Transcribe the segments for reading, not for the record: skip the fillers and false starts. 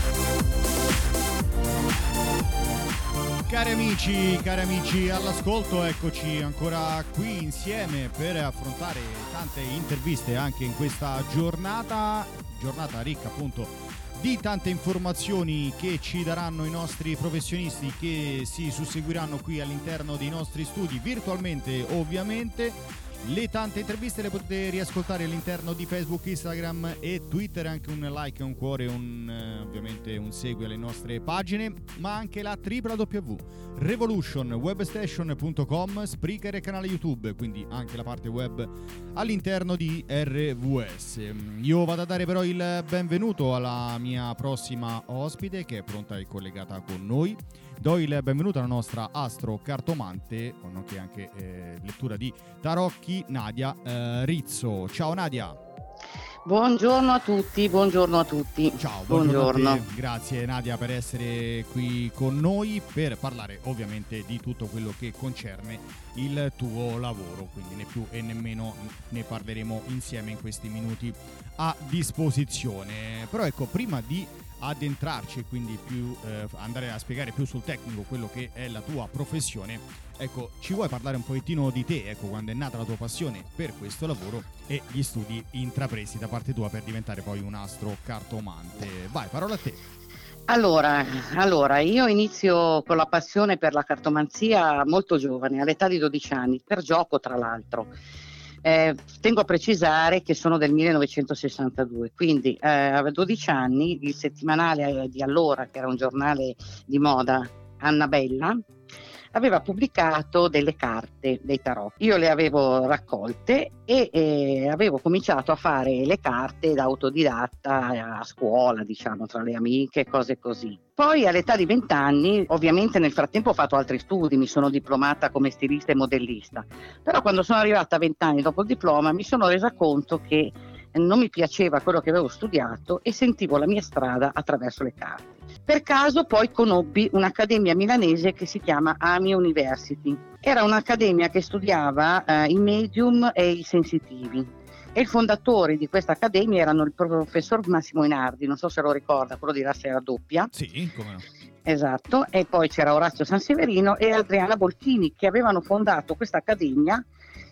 Cari amici all'ascolto, eccoci ancora qui insieme per affrontare tante interviste anche in questa giornata ricca appunto di tante informazioni che ci daranno i nostri professionisti che si susseguiranno qui all'interno dei nostri studi virtualmente ovviamente. Le tante interviste le potete riascoltare all'interno di Facebook, Instagram e Twitter, anche un like, un cuore, ovviamente un segui alle nostre pagine, ma anche la www.revolutionwebstation.com, Spreaker e canale YouTube, quindi anche la parte web all'interno di RVS. Io vado a dare però il benvenuto alla mia prossima ospite che è pronta e collegata con noi. Do il benvenuto alla nostra astrocartomante, nonché anche lettura di tarocchi, Nadia Rizzo. Ciao Nadia. Buongiorno a tutti, buongiorno a tutti. Ciao, buongiorno a te. Grazie Nadia per essere qui con noi per parlare ovviamente di tutto quello che concerne il tuo lavoro, quindi né più e nemmeno, ne parleremo insieme in questi minuti a disposizione. Però ecco, prima di addentrarci e quindi più andare a spiegare più sul tecnico quello che è la tua professione, ecco, ci vuoi parlare un pochettino di te, ecco, quando è nata la tua passione per questo lavoro e gli studi intrapresi da parte tua per diventare poi un astrocartomante? Vai, parola a te. Allora, io inizio con la passione per la cartomanzia molto giovane, all'età di 12 anni, per gioco tra l'altro. Tengo a precisare che sono del 1962, quindi a 12 anni il settimanale di allora, che era un giornale di moda, Annabella, aveva pubblicato delle carte dei tarot. Io le avevo raccolte e avevo cominciato a fare le carte da autodidatta a scuola, diciamo, tra le amiche, cose così. Poi all'età di 20 anni, ovviamente nel frattempo ho fatto altri studi, mi sono diplomata come stilista e modellista, però quando sono arrivata a 20 anni dopo il diploma mi sono resa conto che non mi piaceva quello che avevo studiato e sentivo la mia strada attraverso le carte. Per caso poi conobbi un'accademia milanese che si chiama AMI University. Era un'accademia che studiava i medium e i sensitivi. E i fondatori di questa accademia erano il professor Massimo Inardi, non so se lo ricorda, quello di La Sera Doppia. Sì, come no. Esatto, e poi c'era Orazio Sanseverino e Adriana Bolchini che avevano fondato questa accademia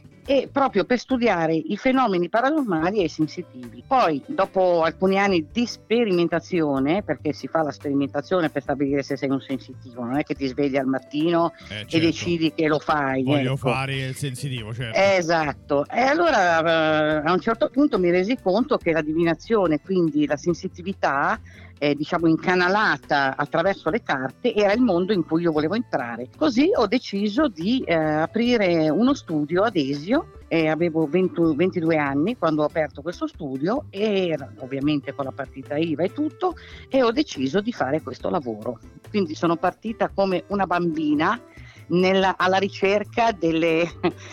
e proprio per studiare i fenomeni paranormali e sensitivi. Poi dopo alcuni anni di sperimentazione, perché si fa la sperimentazione per stabilire se sei un sensitivo, non è che ti svegli al mattino certo, e decidi che lo fai. Voglio fare il sensitivo, certo. Esatto, e allora a un certo punto mi resi conto che la divinazione, quindi la sensitività, diciamo incanalata attraverso le carte, era il mondo in cui io volevo entrare. Così ho deciso di aprire uno studio ad Esio. Avevo 22 anni quando ho aperto questo studio e ovviamente con la partita IVA e tutto, e ho deciso di fare questo lavoro. Quindi sono partita come una bambina alla ricerca delle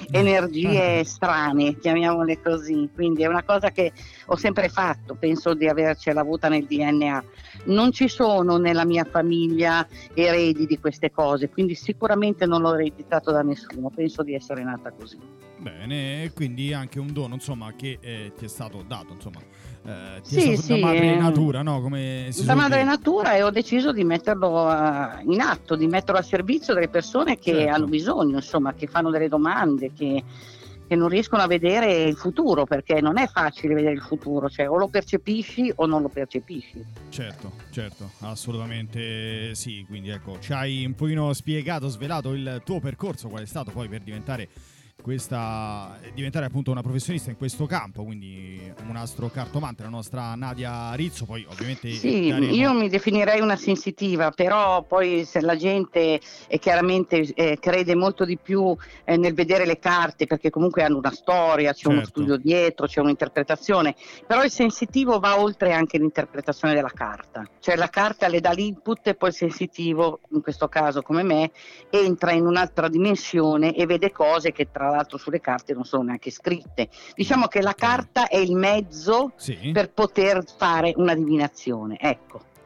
energie strane, chiamiamole così. Quindi è una cosa che ho sempre fatto, penso di avercela avuta nel DNA. Non ci sono nella mia famiglia eredi di queste cose, quindi sicuramente non l'ho ereditato da nessuno, penso di essere nata così. Bene, quindi anche un dono, insomma, che ti è stato dato, insomma, sì, da madre natura, no? Come si da madre dire. natura, e ho deciso di metterlo in atto, di metterlo a servizio delle persone che Certo. hanno bisogno, insomma, che fanno delle domande, che non riescono a vedere il futuro, perché non è facile vedere il futuro, cioè o lo percepisci o non lo percepisci. Certo, assolutamente sì, quindi ecco, ci hai un pochino spiegato, svelato il tuo percorso, qual è stato poi per diventare appunto una professionista in questo campo, quindi un astrocartomante, la nostra Nadia Rizzo. Poi ovviamente sì, io mi definirei una sensitiva, però poi se la gente chiaramente crede molto di più nel vedere le carte, perché comunque hanno una storia, c'è uno studio dietro, c'è un'interpretazione, però il sensitivo va oltre anche l'interpretazione della carta, cioè la carta le dà l'input e poi il sensitivo, in questo caso come me, entra in un'altra dimensione e vede cose che tra l'altro sulle carte non sono neanche scritte. Diciamo che la carta è il mezzo per poter fare una divinazione, ecco.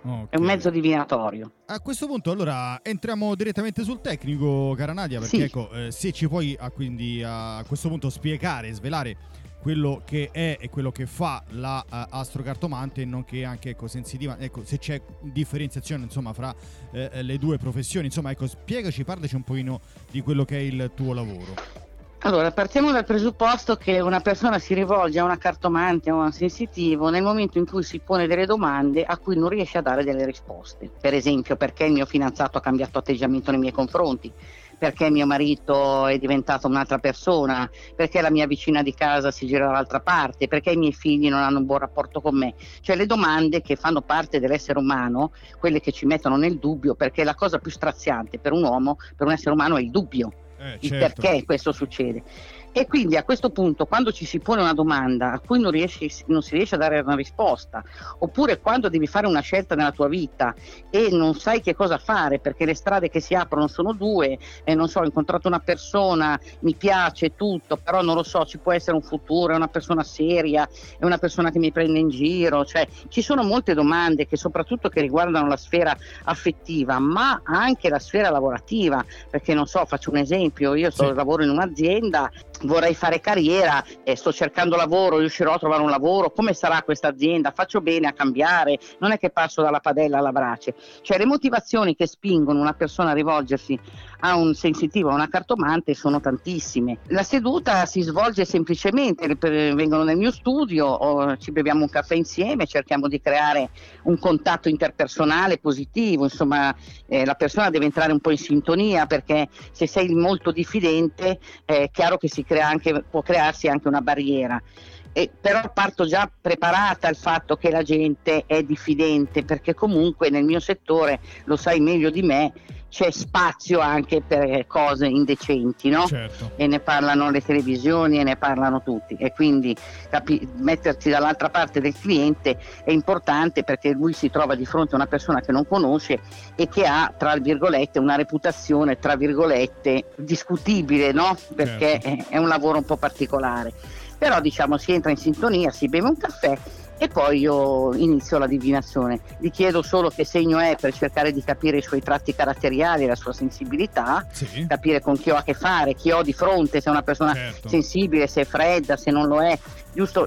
Okay. È un mezzo divinatorio. A questo punto allora entriamo direttamente sul tecnico, cara Nadia, perché Sì. ecco, se ci puoi quindi a questo punto spiegare, svelare quello che è e quello che fa la astrocartomante, nonché anche ecco, sensitiva, ecco, se c'è differenziazione insomma fra le due professioni, insomma ecco, spiegaci, parlaci un pochino di quello che è il tuo lavoro. Allora, partiamo dal presupposto che una persona si rivolge a una cartomante o a un sensitivo nel momento in cui si pone delle domande a cui non riesce a dare delle risposte. Per esempio, perché il mio fidanzato ha cambiato atteggiamento nei miei confronti, perché mio marito è diventato un'altra persona, perché la mia vicina di casa si gira dall'altra parte, perché i miei figli non hanno un buon rapporto con me. Cioè le domande che fanno parte dell'essere umano, quelle che ci mettono nel dubbio, perché la cosa più straziante per un uomo, per un essere umano, è il dubbio. Il Certo. perché questo succede. E quindi a questo punto, quando ci si pone una domanda a cui non si riesce a dare una risposta, oppure quando devi fare una scelta nella tua vita e non sai che cosa fare perché le strade che si aprono sono due, e non so, ho incontrato una persona, mi piace tutto, però non lo so, ci può essere un futuro, è una persona seria, è una persona che mi prende in giro, cioè ci sono molte domande che soprattutto che riguardano la sfera affettiva, ma anche la sfera lavorativa, perché non so, faccio un esempio, io lavoro in un'azienda, vorrei fare carriera, sto cercando lavoro, riuscirò a trovare un lavoro, come sarà questa azienda, faccio bene a cambiare, non è che passo dalla padella alla brace. Cioè le motivazioni che spingono una persona a rivolgersi a un sensitivo, a una cartomante, sono tantissime. La seduta si svolge semplicemente, vengono nel mio studio, ci beviamo un caffè insieme, cerchiamo di creare un contatto interpersonale positivo, insomma la persona deve entrare un po' in sintonia, perché se sei molto diffidente è chiaro che può crearsi anche una barriera. Però parto già preparata al fatto che la gente è diffidente, perché comunque nel mio settore, lo sai meglio di me, c'è spazio anche per cose indecenti, no? Certo. E ne parlano le televisioni e ne parlano tutti, e quindi mettersi dall'altra parte del cliente è importante, perché lui si trova di fronte a una persona che non conosce e che ha, tra virgolette, una reputazione, tra virgolette, discutibile, no? Perché è un lavoro un po' particolare. Però diciamo si entra in sintonia, si beve un caffè e poi io inizio la divinazione. Gli chiedo solo che segno è, per cercare di capire i suoi tratti caratteriali, la sua sensibilità, capire con chi ho a che fare, chi ho di fronte, se è una persona sensibile, se è fredda, se non lo è. Giusto,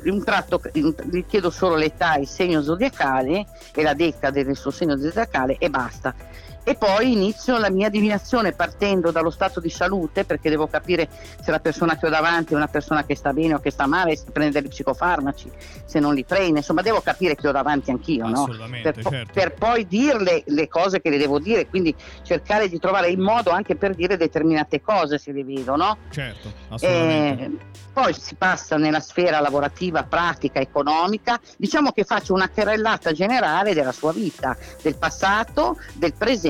gli chiedo solo l'età, il segno zodiacale e la decade del suo segno zodiacale e basta. E poi inizio la mia divinazione partendo dallo stato di salute, perché devo capire se la persona che ho davanti è una persona che sta bene o che sta male, se prende degli psicofarmaci, se non li prende, insomma devo capire che ho davanti anchio, no? Per poi dirle le cose che le devo dire, quindi cercare di trovare il modo anche per dire determinate cose se le vedo, no? Certo, assolutamente. Poi si passa nella sfera lavorativa, pratica, economica, diciamo che faccio una carrellata generale della sua vita, del passato, del presente,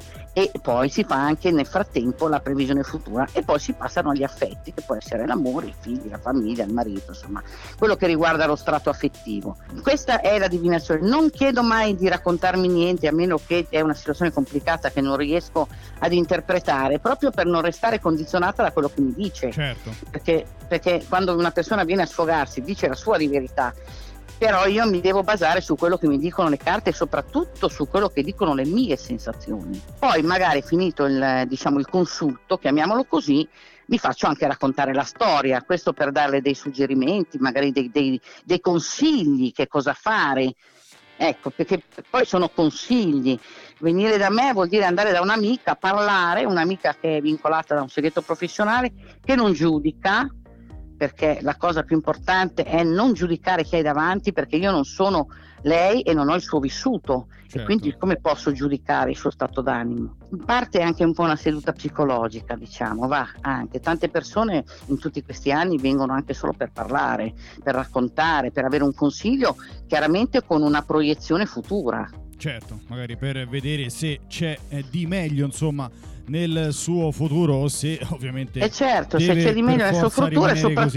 e poi si fa anche nel frattempo la previsione futura, e poi si passano agli affetti, che può essere l'amore, i figli, la famiglia, il marito, insomma quello che riguarda lo strato affettivo. Questa è la divinazione. Non chiedo mai di raccontarmi niente, a meno che è una situazione complicata che non riesco ad interpretare, proprio per non restare condizionata da quello che mi dice. Certo. Perché quando una persona viene a sfogarsi dice la sua di verità, però io mi devo basare su quello che mi dicono le carte e soprattutto su quello che dicono le mie sensazioni. Poi magari finito il consulto, chiamiamolo così, mi faccio anche raccontare la storia, questo per darle dei suggerimenti, magari dei consigli, che cosa fare. Ecco, perché poi sono consigli. Venire da me vuol dire andare da un'amica, parlare, un'amica che è vincolata da un segreto professionale, che non giudica, perché la cosa più importante è non giudicare chi hai davanti, perché io non sono lei e non ho il suo vissuto, e quindi come posso giudicare il suo stato d'animo? In parte è anche un po' una seduta psicologica, diciamo, va anche. Tante persone in tutti questi anni vengono anche solo per parlare, per raccontare, per avere un consiglio, chiaramente con una proiezione futura. Certo, magari per vedere se c'è di meglio, insomma, nel suo futuro, o se ovviamente certo, se c'è di meglio nel suo futuro,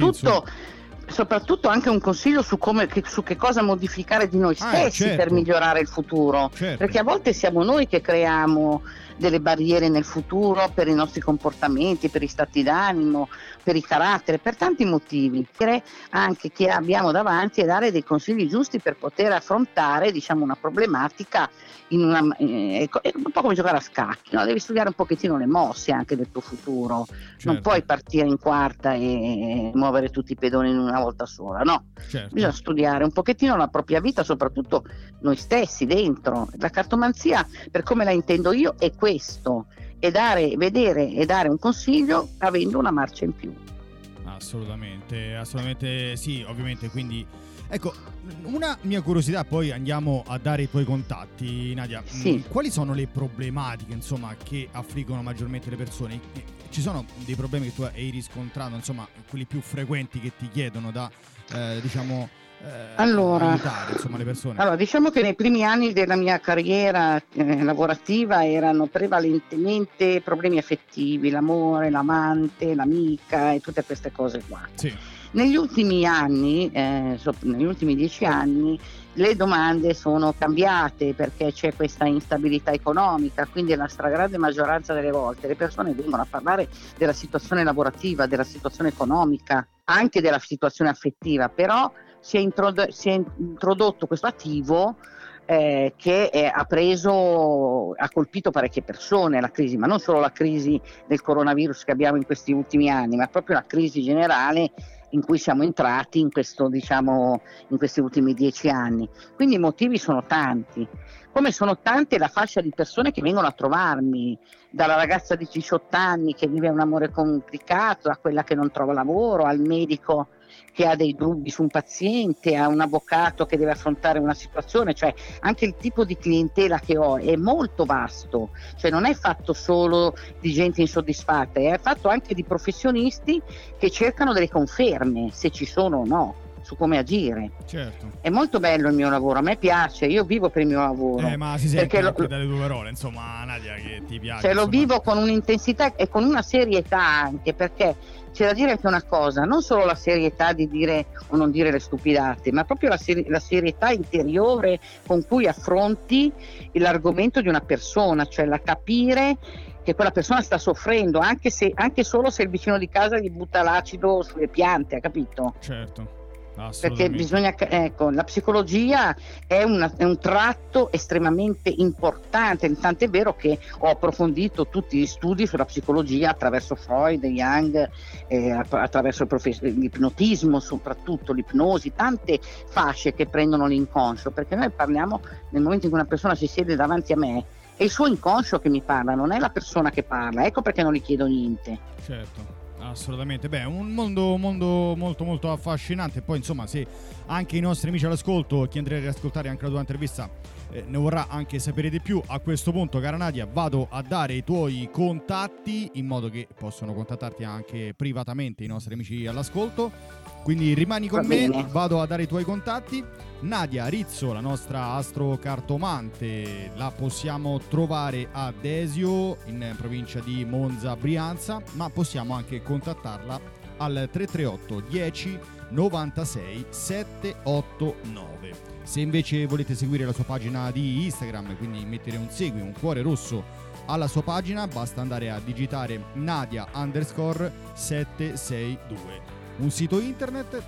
e soprattutto anche un consiglio su che cosa modificare di noi stessi per migliorare il futuro, perché a volte siamo noi che creiamo delle barriere nel futuro per i nostri comportamenti, per i stati d'animo, per i caratteri, per tanti motivi. Anche chi abbiamo davanti e dare dei consigli giusti per poter affrontare, diciamo, una problematica è un po' come giocare a scacchi, no? Devi studiare un pochettino le mosse anche del tuo futuro, certo. Non puoi partire in quarta e muovere tutti i pedoni in una volta sola, no? Certo. Bisogna studiare un pochettino la propria vita, soprattutto noi stessi dentro. La cartomanzia, per come la intendo io, è questo, è vedere e dare un consiglio avendo una marcia in più. Assolutamente sì, ovviamente. Quindi ecco, una mia curiosità, poi andiamo a dare i tuoi contatti, Nadia. Sì. Quali sono le problematiche, insomma, che affliggono maggiormente le persone? Ci sono dei problemi che tu hai riscontrato, insomma, quelli più frequenti che ti chiedono da aiutare, insomma, le persone? Allora, diciamo che nei primi anni della mia carriera lavorativa erano prevalentemente problemi affettivi, l'amore, l'amante, l'amica e tutte queste cose qua. Sì. Negli ultimi anni, negli ultimi 10 anni, le domande sono cambiate perché c'è questa instabilità economica, quindi la stragrande maggioranza delle volte le persone vengono a parlare della situazione lavorativa, della situazione economica, anche della situazione affettiva, però si è introdotto questo attivo che ha colpito parecchie persone, la crisi, ma non solo la crisi del coronavirus che abbiamo in questi ultimi anni, ma proprio la crisi generale in cui siamo entrati in questi ultimi 10 anni. Quindi i motivi sono tanti, come sono tante la fascia di persone che vengono a trovarmi, dalla ragazza di 18 anni che vive un amore complicato, a quella che non trova lavoro, al medico che ha dei dubbi su un paziente, a un avvocato che deve affrontare una situazione, cioè anche il tipo di clientela che ho è molto vasto, cioè non è fatto solo di gente insoddisfatta, è fatto anche di professionisti che cercano delle conferme, se ci sono o no, su come agire. Certo. È molto bello il mio lavoro, a me piace, io vivo per il mio lavoro. Ma si sente anche dalle tue parole, insomma, Nadia, che ti piace. Cioè, lo vivo con un'intensità e con una serietà anche, perché c'è da dire anche una cosa, non solo la serietà di dire o non dire le stupidate, ma proprio la serietà interiore con cui affronti l'argomento di una persona, cioè la capire che quella persona sta soffrendo, anche solo se il vicino di casa gli butta l'acido sulle piante, ha capito? Certo. Perché la psicologia è un tratto estremamente importante, tant'è vero che ho approfondito tutti gli studi sulla psicologia attraverso Freud, Jung, attraverso l'ipnotismo, soprattutto l'ipnosi, tante fasce che prendono l'inconscio, perché noi parliamo nel momento in cui una persona si siede davanti a me, è il suo inconscio che mi parla, non è la persona che parla, ecco perché non gli chiedo niente. Certo. Assolutamente, un mondo molto molto affascinante. Poi insomma, se anche i nostri amici all'ascolto, chi andrà ad ascoltare anche la tua intervista ne vorrà anche sapere di più, a questo punto, cara Nadia, vado a dare i tuoi contatti in modo che possono contattarti anche privatamente i nostri amici all'ascolto. Quindi rimani con me, vado a dare i tuoi contatti. Nadia Rizzo, la nostra astrocartomante, la possiamo trovare a Desio, in provincia di Monza, Brianza, ma possiamo anche contattarla al 338 10 96 789. Se invece volete seguire la sua pagina di Instagram, quindi mettere un segui, un cuore rosso alla sua pagina, basta andare a digitare Nadia_762. Un sito internet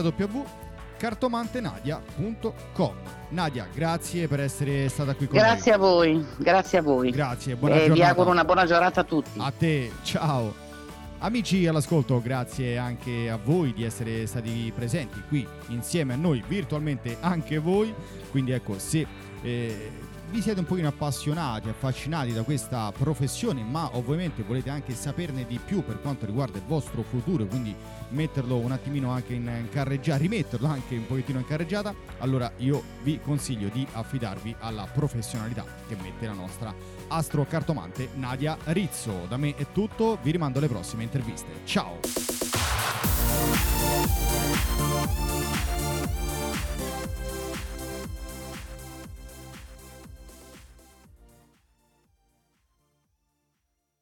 www.cartomantenadia.com. Nadia, grazie per essere stata qui con noi. Grazie a voi. Grazie, buona giornata. Vi auguro una buona giornata a tutti. A te, ciao. Amici all'ascolto, grazie anche a voi di essere stati presenti qui insieme a noi, virtualmente anche voi. Quindi ecco, se vi siete un pochino appassionati, affascinati da questa professione, ma ovviamente volete anche saperne di più per quanto riguarda il vostro futuro, quindi metterlo un attimino anche in carreggiata, rimetterlo anche un pochettino in carreggiata, allora io vi consiglio di affidarvi alla professionalità che mette la nostra astrocartomante Nadia Rizzo. Da me è tutto, vi rimando alle prossime interviste. Ciao!